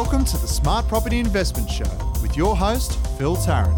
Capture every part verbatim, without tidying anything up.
Welcome to the Smart Property Investment Show with your host, Phil Tarrant.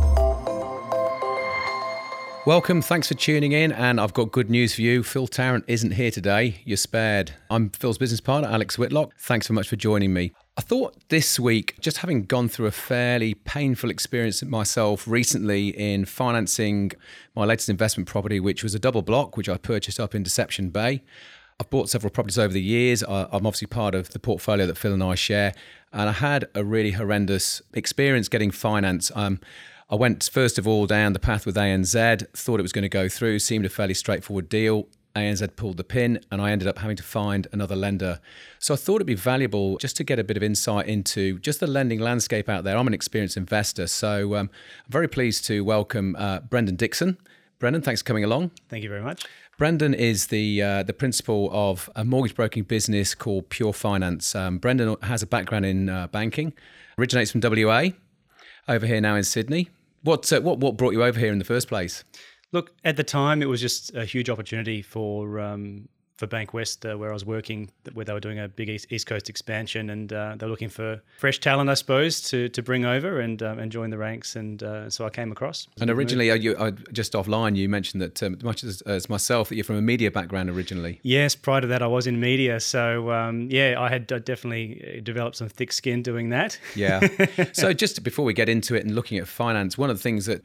Welcome, thanks for tuning in, and I've got good news for you. Phil Tarrant isn't here today. You're spared. I'm Phil's business partner, Alex Whitlock. Thanks so much for joining me. I thought this week, just having gone through a fairly painful experience myself recently in financing my latest investment property, which was a double block, which I purchased up in Deception Bay. I've bought several properties over the years. I'm obviously part of the portfolio that Phil and I share, and I had a really horrendous experience getting finance. Um, I went, first of all, down the path with A N Z, thought it was going to go through, seemed a fairly straightforward deal. A N Z pulled the pin, and I ended up having to find another lender. So I thought it'd be valuable just to get a bit of insight into just the lending landscape out there. I'm an experienced investor, so um, I'm very pleased to welcome uh, Brendan Dixon. Brendan, thanks for coming along. Thank you very much. Brendan is the uh, the principal of a mortgage broking business called Pure Finance. Um, Brendan has a background in uh, banking, originates from W A, over here now in Sydney. What uh, what what brought you over here in the first place? Look, at the time, it was just a huge opportunity for um, for Bankwest, uh, where I was working, where they were doing a big East, East Coast expansion, and uh, they were looking for fresh talent, I suppose, to to bring over and um, and join the ranks. And uh, so I came across. And originally, uh, you, uh, just offline, you mentioned that, um, much as, as myself, that you're from a media background originally. Yes, prior to that, I was in media. So, um, yeah, I had definitely developed some thick skin doing that. Yeah. So just before we get into it and looking at finance, one of the things that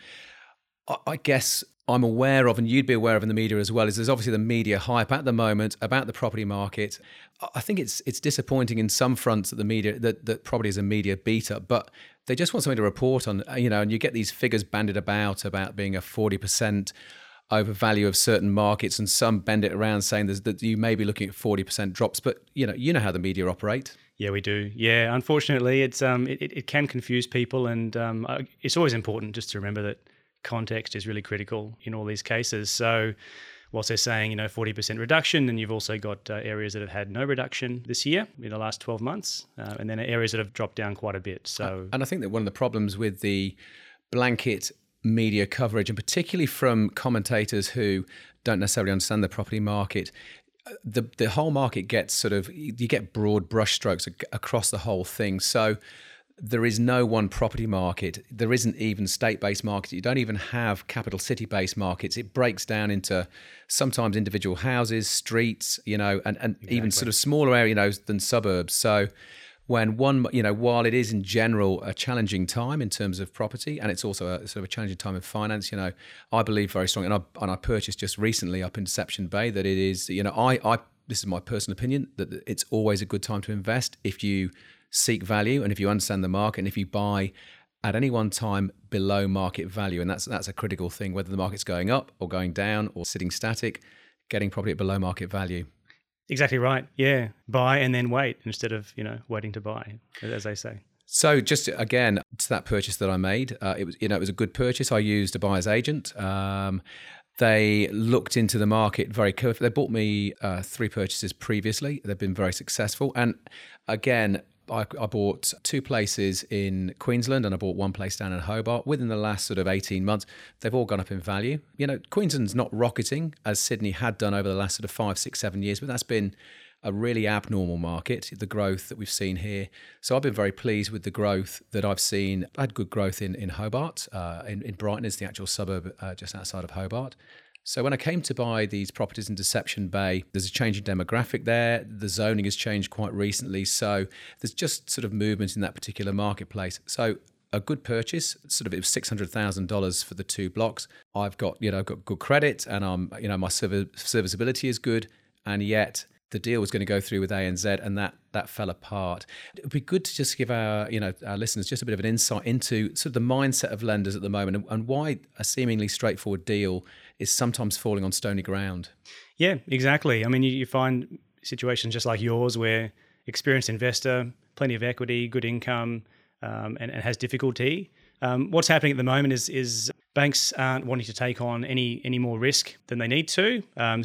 I, I guess I'm aware of, and you'd be aware of in the media as well, is there's obviously the media hype at the moment about the property market. I think it's it's disappointing in some fronts that the media, that, that property is a media beta, but they just want something to report on, you know, and you get these figures bandied about about being a forty percent overvalue of certain markets, and some bend it around saying there's, that you may be looking at forty percent drops, but you know, you know how the media operate. Yeah, we do. Yeah, unfortunately, it's um, it, it can confuse people, and um, it's always important just to remember that context is really critical in all these cases. So whilst they're saying, you know, forty percent reduction, then you've also got uh, areas that have had no reduction this year in the last twelve months, uh, and then areas that have dropped down quite a bit. So, and I think that one of the problems with the blanket media coverage, and particularly from commentators who don't necessarily understand the property market, the the whole market gets sort of, you get broad brushstrokes across the whole thing. So there is no one property market. There isn't even state-based markets. You don't even have capital city-based markets. It breaks down into sometimes individual houses, streets, you know, and, and exactly. even sort of smaller area, you know, than suburbs. So when one, you know, while it is in general a challenging time in terms of property, and it's also a sort of a challenging time of finance, you know, I believe very strongly, and I, and I purchased just recently up in Deception Bay, that it is, you know, I, I this is my personal opinion, that it's always a good time to invest if you seek value and if you understand the market, and if you buy at any one time below market value. And that's that's a critical thing, whether the market's going up or going down or sitting static, getting property at below market value. Exactly right. Yeah. Buy and then wait instead of, you know, waiting to buy, as they say. So just again, to that purchase that I made, uh, it was, you know, it was a good purchase. I used a buyer's agent. Um, They looked into the market very carefully. They bought me uh, three purchases previously. They've been very successful. And again, I, I bought two places in Queensland, and I bought one place down in Hobart. Within the last sort of eighteen months, they've all gone up in value. You know, Queensland's not rocketing as Sydney had done over the last sort of five, six, seven years, but that's been a really abnormal market, the growth that we've seen here. So I've been very pleased with the growth that I've seen. I had good growth in, in Hobart. Uh, in, in Brighton is the actual suburb uh, just outside of Hobart. So when I came to buy these properties in Deception Bay, there's a change in demographic there. The zoning has changed quite recently. So there's just sort of movement in that particular marketplace. So a good purchase, sort of it was six hundred thousand dollars for the two blocks. I've got, you know, I've got good credit, and um, you know, my service, serviceability is good, and yet the deal was going to go through with A N Z, and that that fell apart. It would be good to just give our, you know, our listeners just a bit of an insight into sort of the mindset of lenders at the moment, and, and why a seemingly straightforward deal is sometimes falling on stony ground. Yeah, exactly. I mean, you, you find situations just like yours where experienced investor, plenty of equity, good income, um, and, and has difficulty. Um, what's happening at the moment is is banks aren't wanting to take on any any more risk than they need to. Um,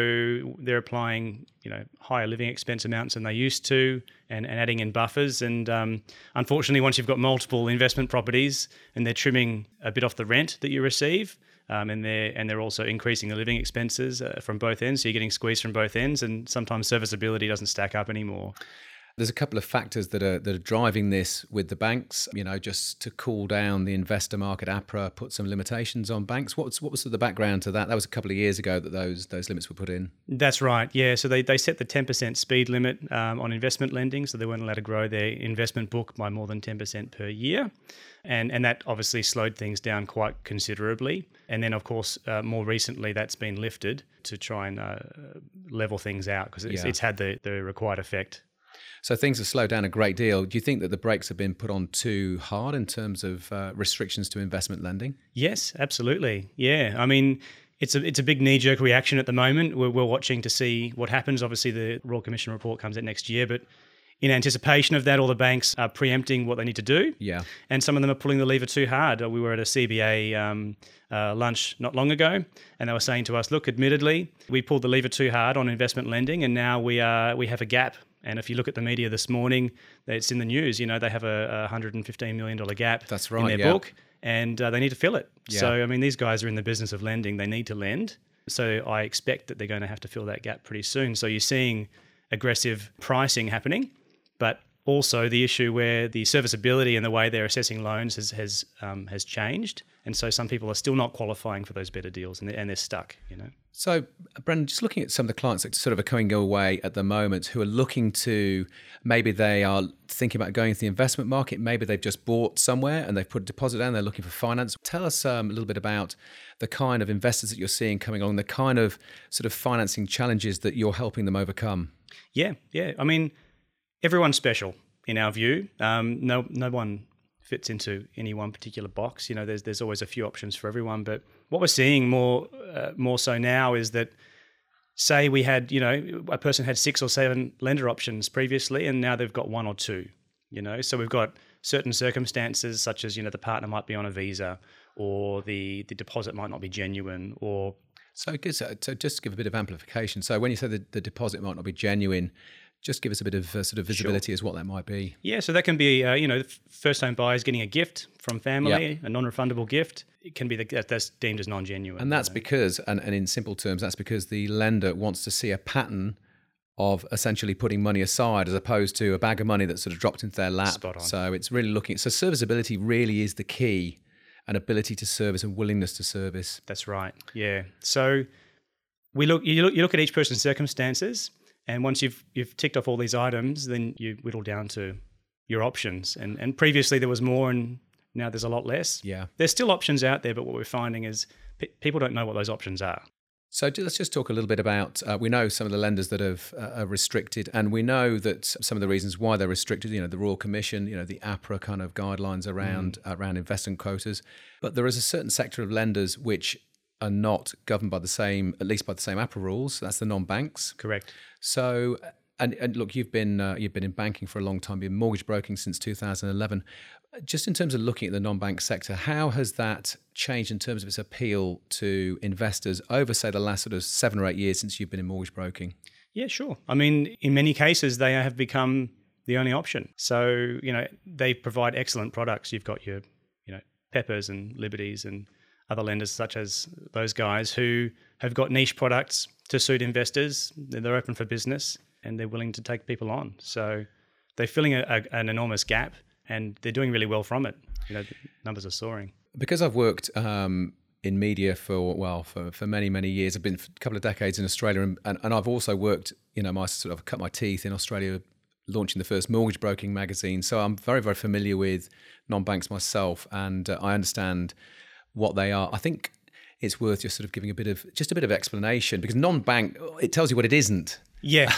so they're applying, you know, higher living expense amounts than they used to, and, and adding in buffers. And um, unfortunately, once you've got multiple investment properties and they're trimming a bit off the rent that you receive, um, and they're and they're also increasing the living expenses uh, from both ends, so you're getting squeezed from both ends, and sometimes serviceability doesn't stack up anymore. There's a couple of factors that are that are driving this with the banks, you know, just to cool down the investor market. APRA put some limitations on banks. What's what was the background to that? That was a couple of years ago that those those limits were put in. That's right. Yeah. So they, they set the ten percent speed limit um, on investment lending. So they weren't allowed to grow their investment book by more than ten percent per year. And and that obviously slowed things down quite considerably. And then, of course, uh, more recently, that's been lifted to try and uh, level things out because it's, Yeah. it's had the, the required effect. So things have slowed down a great deal. Do you think that the brakes have been put on too hard in terms of uh, restrictions to investment lending? Yes, absolutely. Yeah. I mean, it's a it's a big knee-jerk reaction at the moment. We're, we're watching to see what happens. Obviously, the Royal Commission report comes out next year, but in anticipation of that, all the banks are preempting what they need to do. Yeah. And some of them are pulling the lever too hard. We were at a C B A um, uh, lunch not long ago, and they were saying to us, look, admittedly, we pulled the lever too hard on investment lending, and now we are we have a gap. And if you look at the media this morning, it's in the news. You know, they have a, a one hundred fifteen million dollars gap That's right, in their yeah. book, and uh, they need to fill it. Yeah. So, I mean, these guys are in the business of lending. They need to lend. So I expect that they're going to have to fill that gap pretty soon. So you're seeing aggressive pricing happening, but also the issue where the serviceability and the way they're assessing loans has has um, has changed, and so some people are still not qualifying for those better deals, and they're, and they're stuck. You know. So, Brendan, just looking at some of the clients that sort of are coming away at the moment who are looking to, maybe they are thinking about going into the investment market, maybe they've just bought somewhere and they've put a deposit down, they're looking for finance. Tell us um, a little bit about the kind of investors that you're seeing coming along, the kind of sort of financing challenges that you're helping them overcome. Yeah, yeah. I mean, everyone's special in our view. Um, no, no one fits into any one particular box. You know, there's there's always a few options for everyone. But what we're seeing more uh, more so now is that, say we had, you know, a person had six or seven lender options previously, and now they've got one or two. You know, so we've got certain circumstances such as, you know, the partner might be on a visa, or the the deposit might not be genuine, or So, good, so so just to give a bit of amplification. So, when you say that the deposit might not be genuine, just give us a bit of uh, sort of visibility as what that might be. yeah, so that can be, uh, you know, first-home buyers getting a gift from family, a non-refundable gift. It can be the, that that's deemed as non-genuine. And that's you know. because, and, and in simple terms, that's because the lender wants to see a pattern of essentially putting money aside as opposed to a bag of money that's sort of dropped into their lap. Spot on. So it's really looking, so serviceability really is the key, and ability to service and willingness to service. That's right. Yeah. So we look. You look. You look at each person's circumstances, and once you've you've ticked off all these items, then you whittle down to your options. And and previously there was more, and now there's a lot less. Yeah. There's still options out there, but what we're finding is pe- people don't know what those options are. So ju- let's just talk a little bit about, uh, we know some of the lenders that have uh, are restricted, and we know that some of the reasons why they're restricted, you know, the Royal Commission, you know, the APRA kind of guidelines around mm. around investment quotas. But there is a certain sector of lenders which are not governed by the same, at least by the same APRA rules. That's the non-banks. Correct. So, and, and look, you've been uh, you've been in banking for a long time, you've been mortgage broking since two thousand eleven. Just in terms of looking at the non-bank sector, how has that changed in terms of its appeal to investors over, say, the last sort of seven or eight years since you've been in mortgage broking? Yeah, sure. I mean, in many cases, they have become the only option. So, you know, they provide excellent products. You've got your, you know, Peppers and Liberties and other lenders such as those guys who have got niche products to suit investors. They're open for business and they're willing to take people on. So they're filling a, a, an enormous gap, and they're doing really well from it. You know, the numbers are soaring. Because I've worked um, in media for, well, for, for many, many years. I've been for a couple of decades in Australia, and, and, and I've also worked, you know, my sort of cut my teeth in Australia launching the first mortgage broking magazine. So I'm very, very familiar with non-banks myself, and uh, I understand what they are. I think it's worth just sort of giving a bit of, just a bit of explanation, because non-bank, it tells you what it isn't. Yeah.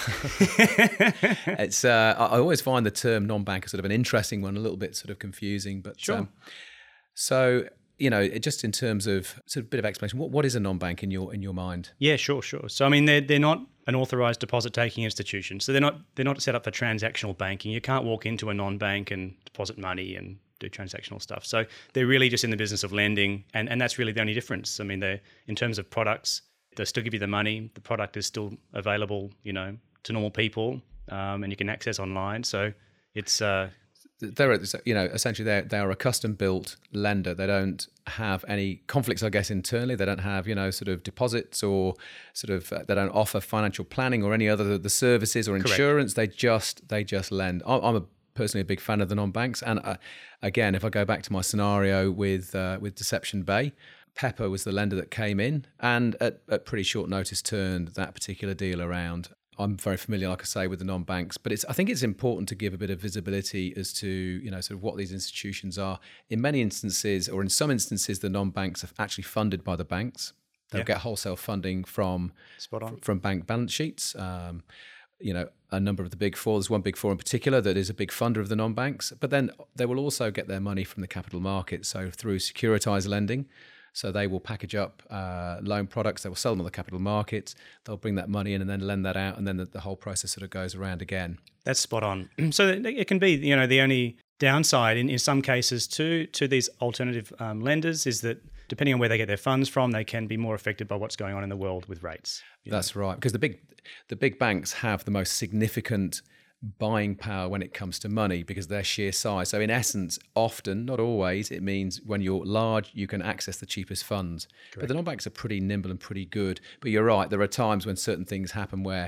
It's. Uh, I always find the term non-bank sort of an interesting one, a little bit sort of confusing. But Sure. Um, so, you know, it, just in terms of sort of a bit of explanation, what, what is a non-bank in your in your mind? Yeah, sure, sure. So I mean, they're they're not an authorised deposit-taking institution, so they're not they're not set up for transactional banking. You can't walk into a non-bank and deposit money and do transactional stuff. So they're really just in the business of lending, and, and that's really the only difference. I mean, they in terms of products, they still give you the money. The product is still available, you know, to normal people, um, and you can access online. So it's uh, they're, you know, essentially they're, they are a custom-built lender. They don't have any conflicts, I guess, internally. They don't have, you know, sort of deposits or sort of, uh, they don't offer financial planning or any other the services or insurance. Correct. They just, they just lend. I'm, I'm a, personally a big fan of the non-banks. And uh, again, if I go back to my scenario with uh, with Deception Bay, Pepper was the lender that came in and at, at pretty short notice turned that particular deal around. I'm very familiar, like I say, with the non-banks, but it's I think it's important to give a bit of visibility as to, you know, sort of what these institutions are. In many instances, or in some instances, the non-banks are actually funded by the banks. They'll yeah. get wholesale funding from Spot on. from bank balance sheets. Um, you know, a number of the big four, there's one big four in particular that is a big funder of the non-banks, but then they will also get their money from the capital market, so through securitized lending. So they will package up uh, loan products, they will sell them on the capital markets, they'll bring that money in and then lend that out, and then the, the whole process sort of goes around again. That's spot on. So it can be, you know, the only downside in, in some cases to to these alternative um, lenders is that depending on where they get their funds from, they can be more affected by what's going on in the world with rates. That's know? right, because the big the big banks have the most significant buying power when it comes to money because of their sheer size. So in essence, often, not always, it means when you're large, you can access the cheapest funds. Correct. But the non-banks are pretty nimble and pretty good. But you're right, there are times when certain things happen where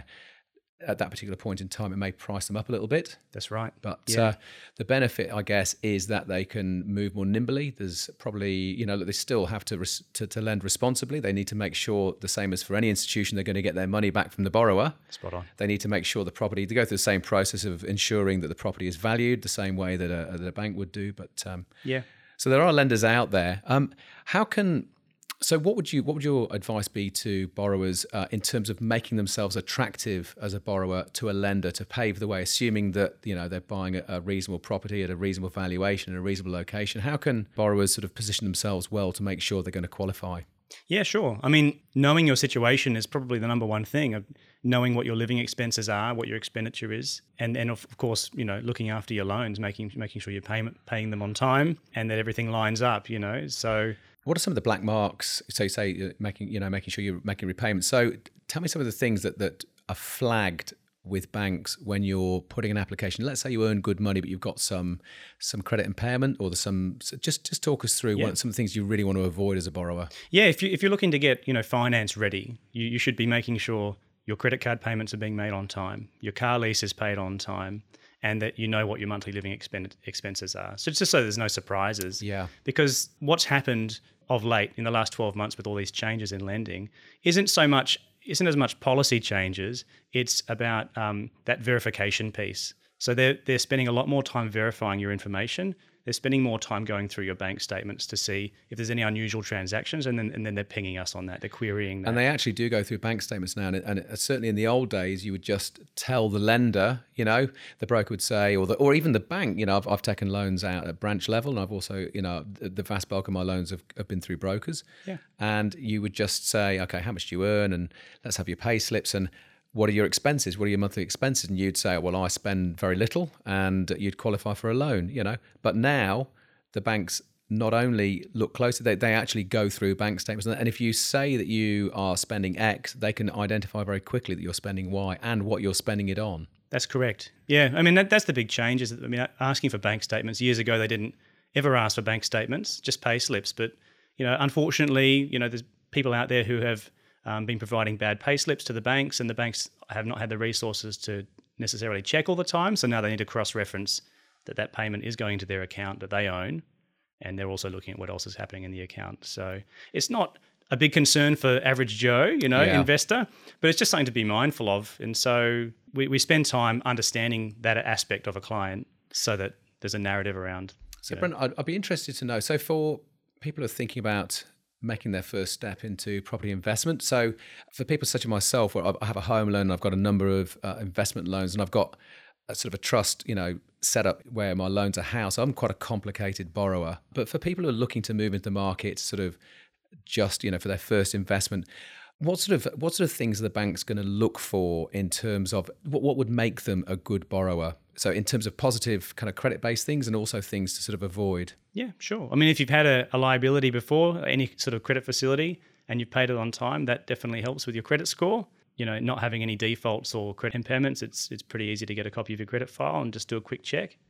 at that particular point in time, it may price them up a little bit. That's right. But yeah. uh, the benefit, I guess, is that they can move more nimbly. There's probably, you know, they still have to, res- to to lend responsibly. They need to make sure, the same as for any institution, they're going to get their money back from the borrower. Spot on. They need to make sure the property, they go through the same process of ensuring that the property is valued the same way that a, that a bank would do. But um, yeah. So there are lenders out there. Um, how can... So what would you what would your advice be to borrowers uh, in terms of making themselves attractive as a borrower to a lender to pave the way, assuming that, you know, they're buying a, a reasonable property at a reasonable valuation in a reasonable location? How can borrowers sort of position themselves well to make sure they're going to qualify? Yeah, sure. I mean, knowing your situation is probably the number one thing, of knowing what your living expenses are, what your expenditure is, and then of course, you know, looking after your loans, making making sure you're paying paying them on time and that everything lines up, you know. So what are some of the black marks? So you say uh, making, you know, making sure you're making repayments. So tell me some of the things that, that are flagged with banks when you're putting an application. Let's say you earn good money, but you've got some some credit impairment, or there's some. So just just talk us through yeah. what some of the things you really want to avoid as a borrower. Yeah, if you if you're looking to get, you know, finance ready, you, you should be making sure your credit card payments are being made on time, your car lease is paid on time, and that you know what your monthly living expend- expenses are. So it's just so there's no surprises. Yeah. Because what's happened of late in the last twelve months with all these changes in lending isn't so much isn't as much policy changes. It's about um, that verification piece. So they're they're spending a lot more time verifying your information. They're spending more time going through your bank statements to see if there's any unusual transactions, and then and then they're pinging us on that. They're querying that. And they actually do go through bank statements now. And, and certainly in the old days, you would just tell the lender, you know, the broker would say, or the, or even the bank, you know, I've, I've taken loans out at branch level, and I've also, you know, the, the vast bulk of my loans have, have been through brokers. Yeah. And you would just say, okay, how much do you earn? And let's have your pay slips. And what are your expenses? What are your monthly expenses? And you'd say, well, I spend very little, and you'd qualify for a loan, you know. But now the banks not only look closer, they, they actually go through bank statements. And if you say that you are spending X, they can identify very quickly that you're spending Y and what you're spending it on. That's correct. Yeah, I mean, that, that's the big change. Is, I mean, asking for bank statements. Years ago, they didn't ever ask for bank statements, just pay slips. But, you know, unfortunately, you know, there's people out there who have Um, been providing bad pay slips to the banks, and the banks have not had the resources to necessarily check all the time. So now they need to cross-reference that that payment is going to their account that they own, and they're also looking at what else is happening in the account. So it's not a big concern for average Joe, you know, yeah. investor, but it's just something to be mindful of. And so we, we spend time understanding that aspect of a client so that there's a narrative around. So, Brent, I'd, I'd be interested to know, so for people who are thinking about making their first step into property investment. So for people such as myself, where I have a home loan, I've got a number of uh, investment loans, and I've got a sort of a trust, you know, set up where my loans are housed. I'm quite a complicated borrower. But for people who are looking to move into the market, sort of just, you know, for their first investment, what sort of what sort of things are the banks going to look for in terms of what, what would make them a good borrower? So in terms of positive kind of credit-based things, and also things to sort of avoid. Yeah, sure. I mean, if you've had a, a liability before, any sort of credit facility, and you've paid it on time, that definitely helps with your credit score. You know, not having any defaults or credit impairments, it's it's pretty easy to get a copy of your credit file and just do a quick check.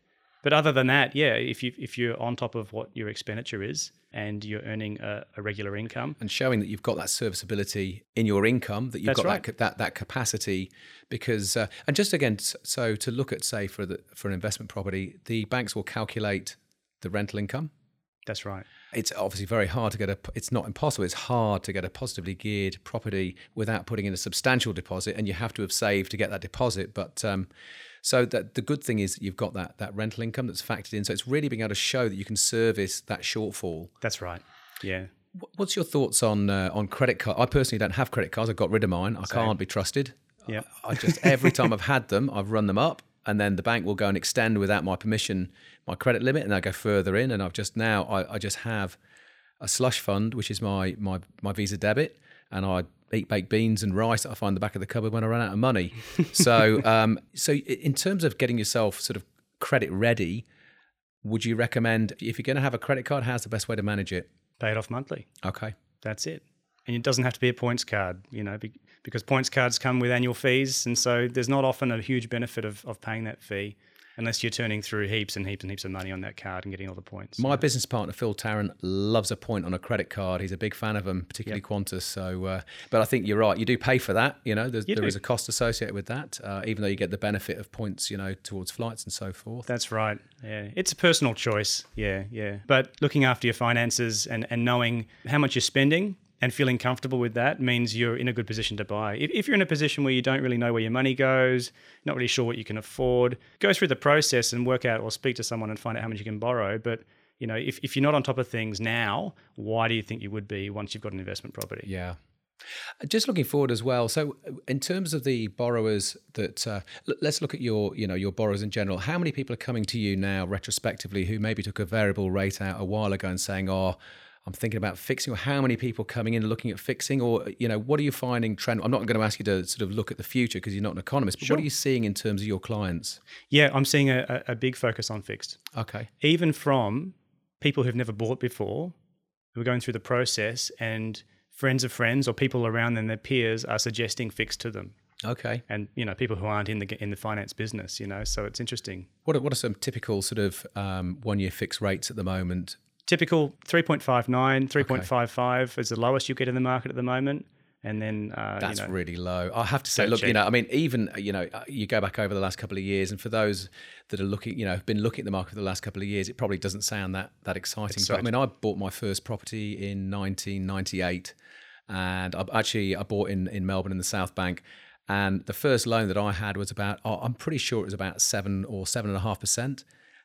But other than that, yeah, if you if you're on top of what your expenditure is and you're earning a, a regular income, and showing that you've got that serviceability in your income, that you've That's got right. that, that that capacity, because uh, and just again, so to look at, say, for the for an investment property, the banks will calculate the rental income. that's right. It's obviously very hard to get a. It's not impossible. It's hard to get a positively geared property without putting in a substantial deposit, and you have to have saved to get that deposit. But um, so that the good thing is that you've got that that rental income that's factored in. So it's really being able to show that you can service that shortfall. That's right. Yeah. What's your thoughts on uh, on credit card? I personally don't have credit cards. I got rid of mine. I Same. can't be trusted. Yeah. I, I just every time I've had them, I've run them up, and then the bank will go and extend without my permission my credit limit, and I go further in. And I've just now I, I just have a slush fund, which is my my my Visa debit, and I eat baked beans and rice that I find in the back of the cupboard when I run out of money. so um, so in terms of getting yourself sort of credit ready, would you recommend, if you're going to have a credit card, how's the best way to manage it? Pay it off monthly. Okay. That's it. And it doesn't have to be a points card, you know, be, because points cards come with annual fees. And so there's not often a huge benefit of, of paying that fee unless you're turning through heaps and heaps and heaps of money on that card and getting all the points. My business partner, Phil Tarrant, loves a point on a credit card. He's a big fan of them, particularly Yep. Qantas. So, uh, but I think you're right. You do pay for that. You know, there's, You there do. is a cost associated with that, uh, even though you get the benefit of points, you know, towards flights and so forth. That's right. Yeah. It's a personal choice. Yeah. Yeah. But looking after your finances and, and knowing how much you're spending and feeling comfortable with that means you're in a good position to buy. If, if you're in a position where you don't really know where your money goes, not really sure what you can afford, go through the process and work out or speak to someone and find out how much you can borrow. But, you know, if, if you're not on top of things now, why do you think you would be once you've got an investment property? Yeah. Just looking forward as well. So, in terms of the borrowers that, uh, l- let's look at your, you know, your borrowers in general. How many people are coming to you now retrospectively who maybe took a variable rate out a while ago and saying, "Oh, I'm thinking about fixing," or how many people coming in and looking at fixing, or, you know, what are you finding trend? I'm not going to ask you to sort of look at the future because you're not an economist, but Sure. what are you seeing in terms of your clients? Yeah, I'm seeing a, a a big focus on fixed, Okay. even from people who've never bought before, who are going through the process, and friends of friends or people around them, their peers, are suggesting fixed to them. Okay. And, you know, people who aren't in the in the finance business, you know, so it's interesting. What are, what are some typical sort of um, one-year fixed rates at the moment? Typical three point five nine, three point five five is the lowest you get in the market at the moment. And then, uh, That's you know, really low. I have to say, So look, you cheap. know, I mean, even, you know, you go back over the last couple of years, and for those that are looking, you know, have been looking at the market for the last couple of years, it probably doesn't sound that that exciting. It's But I so- mean, I bought my first property in nineteen ninety-eight, and I actually I bought in in Melbourne in the South Bank, and the first loan that I had was about, oh, I'm pretty sure it was about seven or seven and a half percent,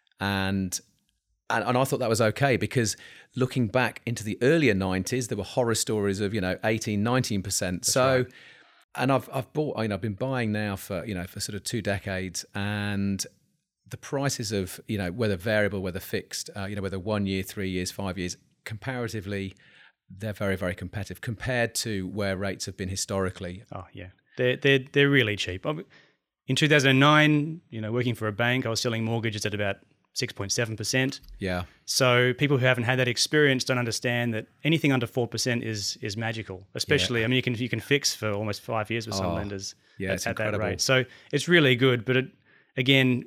and. And, and I thought that was okay, because looking back into the earlier nineties, there were horror stories of, you know, eighteen, nineteen percent. So, right. and I've I've bought, you know, I've been buying now for, you know, for sort of two decades, and the prices of, you know, whether variable, whether fixed, uh, you know, whether one year, three years, five years, comparatively, they're very, very competitive compared to where rates have been historically. oh, yeah, they're, they're, they're really cheap. In two thousand nine, you know, working for a bank, I was selling mortgages at about six point seven percent. Yeah. So people who haven't had that experience don't understand that anything under four percent is is magical. Especially, I mean, you can you can fix for almost five years with some Oh, lenders yeah, at, it's at that incredible. rate. So it's really good. But it, again,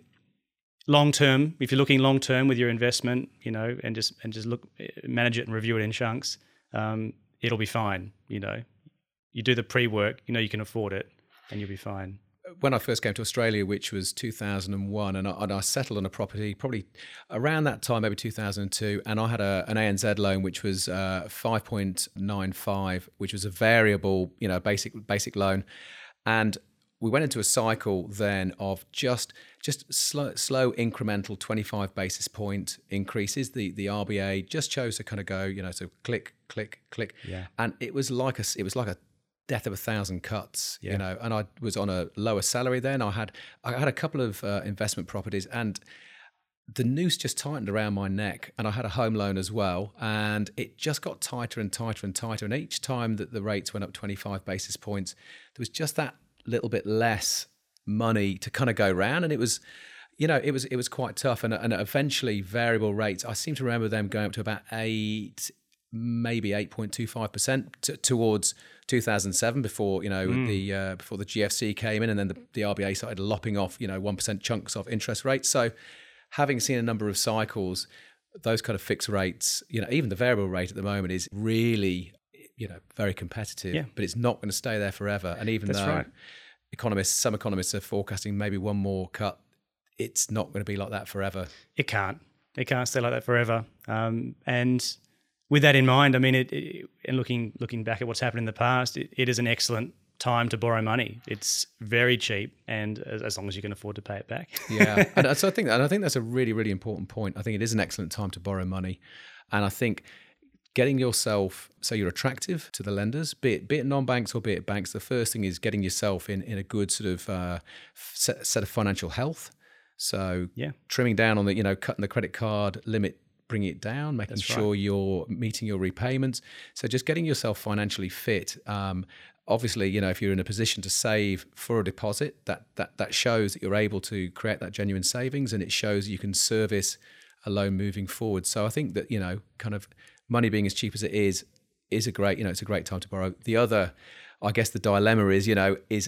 long term, if you're looking long term with your investment, you know, and just and just look manage it and review it in chunks, um, it'll be fine. You know, you do the pre work, you know, you can afford it, and you'll be fine. When I first came to Australia, which was two thousand one, and I, and I settled on a property probably around that time, maybe two thousand two, and I had a, an A N Z loan which was uh, five point nine five, which was a variable, you know, basic basic loan, and we went into a cycle then of just just slow, slow incremental twenty-five basis point increases. The the R B A just chose to kind of go, you know, so click, click, click, Yeah. and it was like a it was like a death of a thousand cuts, Yeah. you know. And I was on a lower salary then. I had I had a couple of uh, investment properties, and the noose just tightened around my neck, and I had a home loan as well, and it just got tighter and tighter and tighter. And each time that the rates went up twenty-five basis points, there was just that little bit less money to kind of go round, and it was, you know, it was it was quite tough. And and eventually variable rates, I seem to remember them going up to about eight, maybe eight point two five percent towards two thousand seven, before, you know, Mm. the uh, before the G F C came in, and then the, the R B A started lopping off, you know, one percent chunks off interest rates. So having seen a number of cycles, those kind of fixed rates, you know, even the variable rate at the moment is really, you know, very competitive, Yeah. but it's not going to stay there forever. And even That's though right. economists, some economists are forecasting maybe one more cut, it's not going to be like that forever. It can't. It can't stay like that forever. Um, and with that in mind, I mean, it, it, and looking looking back at what's happened in the past, it, it is an excellent time to borrow money. It's very cheap, and as, as long as you can afford to pay it back. Yeah, and so I think, and I think that's a really, really important point. I think it is an excellent time to borrow money, and I think getting yourself so you're attractive to the lenders, be it be it non-banks or be it banks. The first thing is getting yourself in in a good sort of uh, set, set of financial health. So Yeah. trimming down on the, you know, cutting the credit card limit, bringing it down, making That's sure right. you're meeting your repayments. So just getting yourself financially fit. Um, obviously, you know, if you're in a position to save for a deposit, that that that shows that you're able to create that genuine savings, and it shows you can service a loan moving forward. So I think that, you know, kind of money being as cheap as it is, is a great, you know, it's a great time to borrow. The other, I guess the dilemma is, you know, is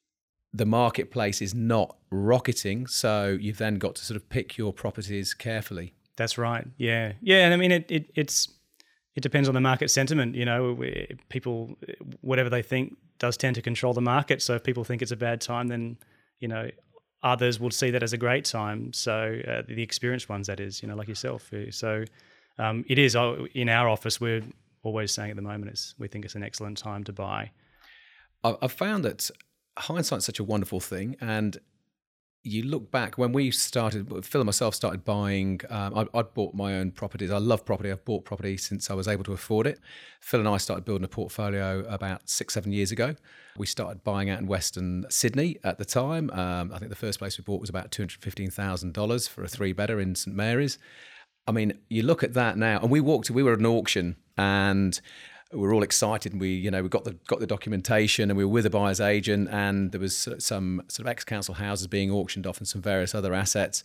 the marketplace is not rocketing. So you've then got to sort of pick your properties carefully. That's right. Yeah, yeah, and I mean, it, it it's it depends on the market sentiment. You know, we- people, whatever they think, does tend to control the market. So if people think it's a bad time, then you know, others will see that as a great time. So uh, the experienced ones, that is, you know, like yourself. So um, it is uh, in our office. We're always saying at the moment is we think it's an excellent time to buy. I- I've found that hindsight's such a wonderful thing, and you look back when we started, Phil and myself started buying, um, I, I'd bought my own properties. I love property. I've bought property since I was able to afford it. Phil and I started building a portfolio about six, seven years ago. We started buying out in Western Sydney at the time. Um, I think the first place we bought was about two hundred fifteen thousand dollars for a three-bedder in St Mary's. I mean, you look at that now, and we walked, we were at an auction, and we were all excited, and we, you know, we got the got the documentation, and we were with a buyer's agent, and there was some sort of ex-council houses being auctioned off and some various other assets,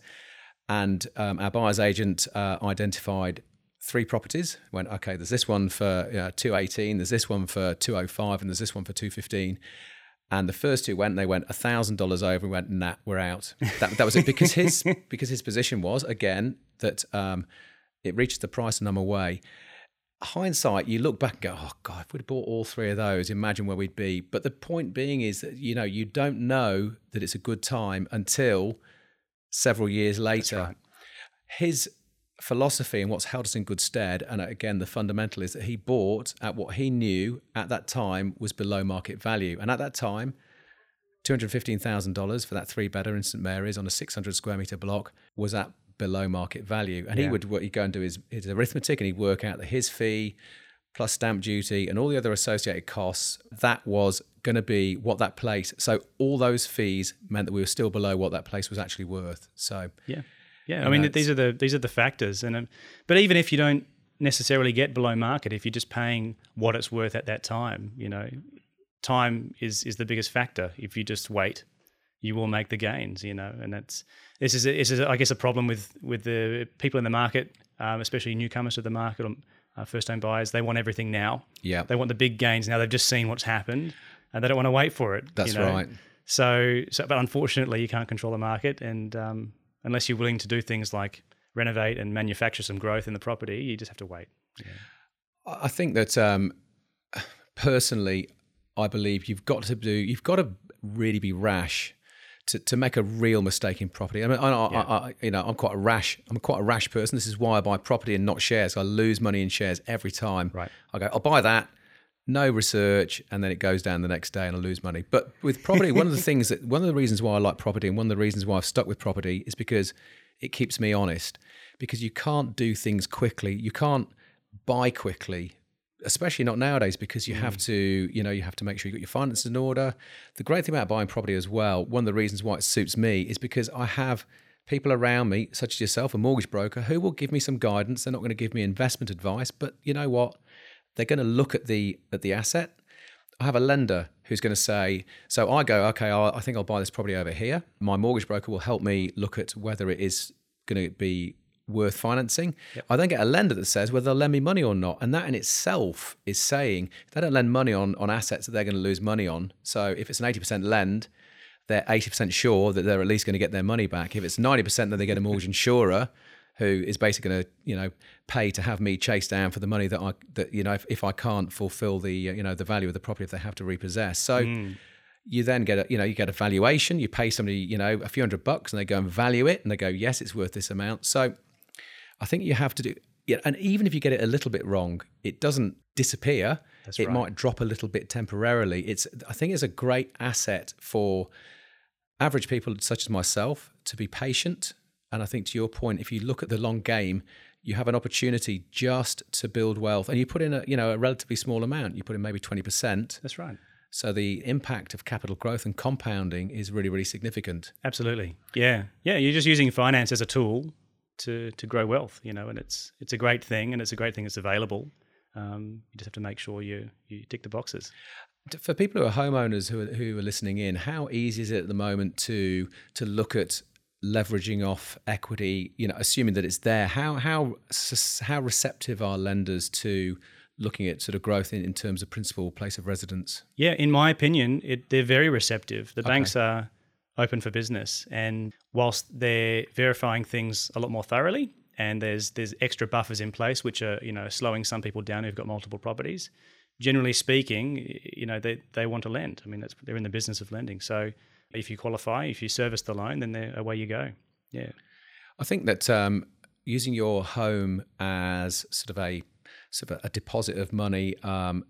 and um, our buyer's agent uh, identified three properties. Went, okay, there's this one for you know, two eighteen, there's this one for two oh five, and there's this one for two fifteen. And the first two went, and they went a thousand dollars over. And went, nah, we're out. That, that was it, because his because his position was again that um, it reached the price and I'm away. Hindsight, you look back and go, oh God, if we'd bought all three of those, imagine where we'd be. But the point being is that, you know, you don't know that it's a good time until several years later. right. His philosophy and what's held us in good stead, and again, the fundamental is that he bought at what he knew at that time was below market value. And at that time, two hundred fifteen thousand dollars for that three-bedder in St Mary's on a six hundred square metre block was at below market value. And he Yeah. would what he'd go and do his, his arithmetic, and he'd work out that his fee plus stamp duty and all the other associated costs, that was going to be what that place. So all those fees meant that we were still below what that place was actually worth. So Yeah, yeah. You I mean, know, these are the these are the factors, and um, but even if you don't necessarily get below market, if you're just paying what it's worth at that time, you know, time is is the biggest factor. If you just wait, you will make the gains, you know, and that's this is a, this is a, I guess a problem with with the people in the market, um, especially newcomers to the market, or uh, first home buyers. They want everything now. yeah, They want the big gains now. They've just seen what's happened, and they don't want to wait for it. that's you know? right. So, so, but unfortunately, you can't control the market, and um, unless you're willing to do things like renovate and manufacture some growth in the property, you just have to wait. I think that um, personally, I believe you've got to do, you've got to really be rash to, to make a real mistake in property. I mean, I, I, Yeah. I, you know, I'm quite a rash. I'm quite a rash person. This is why I buy property and not shares. I lose money in shares every time. Right. I go, I'll buy that. No research, and then it goes down the next day, and I lose money. But with property, one of the things that one of the reasons why I like property, and one of the reasons why I've stuck with property, is because it keeps me honest. Because you can't do things quickly. You can't buy quickly, especially not nowadays, because you have to, you know, you have to make sure you got your finances in order. The great thing about buying property as well, one of the reasons why it suits me is because I have people around me, such as yourself, a mortgage broker, who will give me some guidance. They're not going to give me investment advice, but you know what? They're going to look at the at the asset. I have a lender who's going to say, so I go, okay, I'll, I think I'll buy this property over here. My mortgage broker will help me look at whether it is going to be worth financing. Yep. I then get a lender that says whether they'll lend me money or not. And that in itself is saying if they don't lend money on, on assets that they're going to lose money on. So if it's an eighty percent lend, they're eighty percent sure that they're at least going to get their money back. If it's ninety percent that they get a mortgage insurer who is basically going to, you know, pay to have me chase down for the money that I, that, you know, if, if I can't fulfill the, uh, you know, the value of the property if they have to repossess. So mm. you then get a, you know, you get a valuation, you pay somebody, you know, a few hundred bucks and they go and value it and they go, yes, it's worth this amount. So I think you have to do, yeah, and even if you get it a little bit wrong, it doesn't disappear. That's it right. might drop a little bit temporarily. It's, I think it's a great asset for average people such as myself to be patient. And I think to your point, if you look at the long game, you have an opportunity just to build wealth, and you put in a, you know, a relatively small amount. You put in maybe twenty percent. That's right. So the impact of capital growth and compounding is really, really significant. Absolutely. Yeah. Yeah. You're just using finance as a tool to to grow wealth, you know, and it's it's a great thing, and it's a great thing that's available. Um, you just have to make sure you you tick the boxes. For people who are homeowners who are, who are listening in, how easy is it at the moment to to look at leveraging off equity, you know, assuming that it's there? How how how receptive are lenders to looking at sort of growth in, in terms of principal place of residence? Yeah, in my opinion, it, they're very receptive. The Okay. banks are open for business, and whilst they're verifying things a lot more thoroughly, and there's there's extra buffers in place which are, you know, slowing some people down who've got multiple properties. Generally speaking, you know, they they want to lend. I mean, that's, they're in the business of lending. So if you qualify, if you service the loan, then they're, away you go. Yeah. I think that um, using your home as sort of a sort of a deposit of money, um,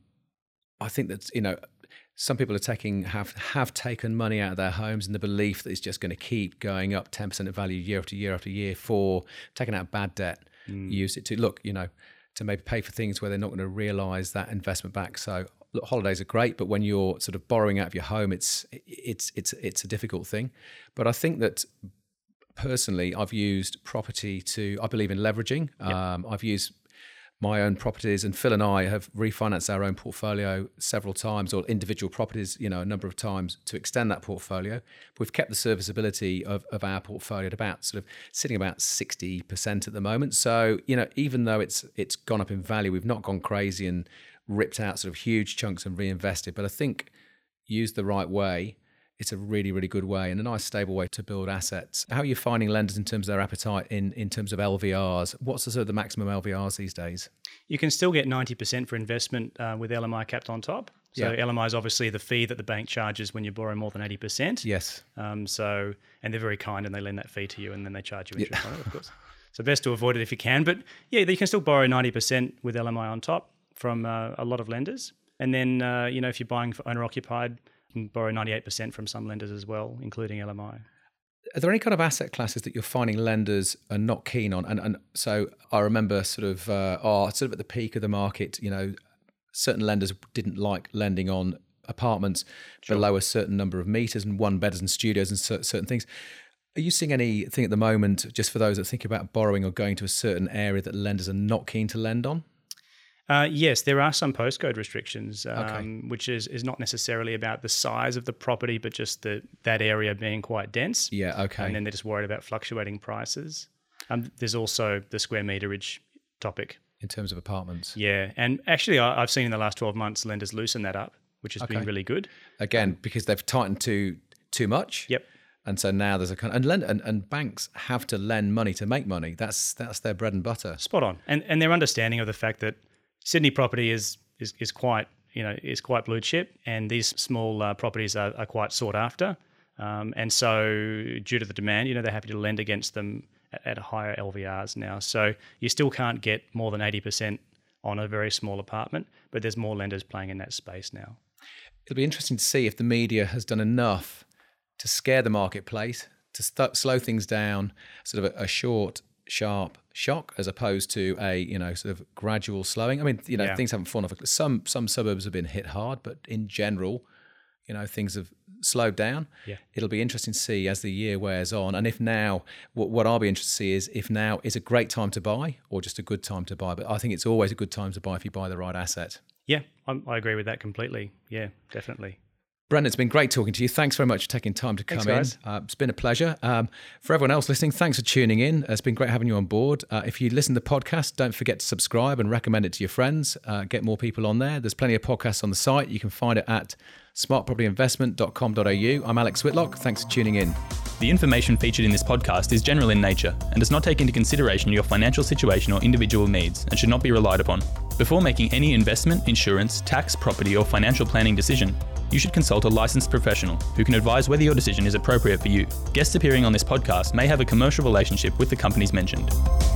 I think that, you know, some people are taking have have taken money out of their homes in the belief that it's just going to keep going up ten percent of value year after year after year for taking out bad debt. Mm. Use it to look, you know, to maybe pay for things where they're not going to realise that investment back. So look, holidays are great, but when you're sort of borrowing out of your home, it's it's it's it's a difficult thing. But I think that personally, I've used property to, I believe in leveraging. Yep. Um, I've used my own properties, and Phil and I have refinanced our own portfolio several times, or individual properties, you know, a number of times to extend that portfolio. We've kept the serviceability of, of our portfolio at about sort of sitting about sixty percent at the moment. So, you know, even though it's it's gone up in value, we've not gone crazy and ripped out sort of huge chunks and reinvested. But I think used the right way, it's a really, really good way and a nice stable way to build assets. How are you finding lenders in terms of their appetite in, in terms of L V Rs? What's the sort of the maximum L V Rs these days? You can still get ninety percent for investment uh, with L M I capped on top. So Yeah. L M I is obviously the fee that the bank charges when you borrow more than eighty percent. Yes. Um, so, and they're very kind and they lend that fee to you and then they charge you interest on it, of course. So best to avoid it if you can. But yeah, you can still borrow ninety percent with L M I on top from uh, a lot of lenders. And then, uh, you know, if you're buying for owner-occupied, you can borrow ninety-eight percent from some lenders as well, including L M I. Are there any kind of asset classes that you're finding lenders are not keen on? And and so I remember sort of, uh, oh, sort of at the peak of the market, you know, certain lenders didn't like lending on apartments Sure. below a certain number of meters and one bedders and studios and cer- certain things. Are you seeing anything at the moment, just for those that think about borrowing or going to a certain area, that lenders are not keen to lend on? Uh, yes, there are some postcode restrictions, um, Okay. which is, is not necessarily about the size of the property, but just the that area being quite dense. Yeah, okay. And then they're just worried about fluctuating prices. Um, there's also the square meterage topic. In terms of apartments. Yeah, and actually I, I've seen in the last twelve months lenders loosen that up, which has been Okay. really good. Again, because they've tightened too too much. Yep. And so now there's a kind of, and, lend, and and banks have to lend money to make money. That's that's their bread and butter. Spot on. And and their understanding of the fact that Sydney property is is, is quite, you know, is quite blue chip, and these small uh, properties are, are quite sought after. Um, and so due to the demand, you know, they're happy to lend against them at, at higher L V Rs now. So you still can't get more than eighty percent on a very small apartment, but there's more lenders playing in that space now. It'll be interesting to see if the media has done enough to scare the marketplace, to st- slow things down, sort of a, a short, sharp shock, as opposed to a, you know, sort of gradual slowing. I mean, you know, Yeah. things haven't fallen off. Some some suburbs have been hit hard, but in general, you know, things have slowed down. Yeah. It'll be interesting to see as the year wears on, and if now, what, what I'll be interested to see is if now is a great time to buy or just a good time to buy. But I think it's always a good time to buy if you buy the right asset. Yeah, I'm, I agree with that completely. Yeah, definitely. Brendan, it's been great talking to you. Thanks very much for taking time to come Thanks, guys. in. Uh, it's been a pleasure. Um, for everyone else listening, thanks for tuning in. It's been great having you on board. Uh, if you listen to the podcast, don't forget to subscribe and recommend it to your friends. Uh, get more people on there. There's plenty of podcasts on the site. You can find it at smart property investment dot com dot a u. I'm Alex Whitlock. Thanks for tuning in. The information featured in this podcast is general in nature and does not take into consideration your financial situation or individual needs and should not be relied upon. Before making any investment, insurance, tax, property, or financial planning decision, you should consult a licensed professional who can advise whether your decision is appropriate for you. Guests appearing on this podcast may have a commercial relationship with the companies mentioned.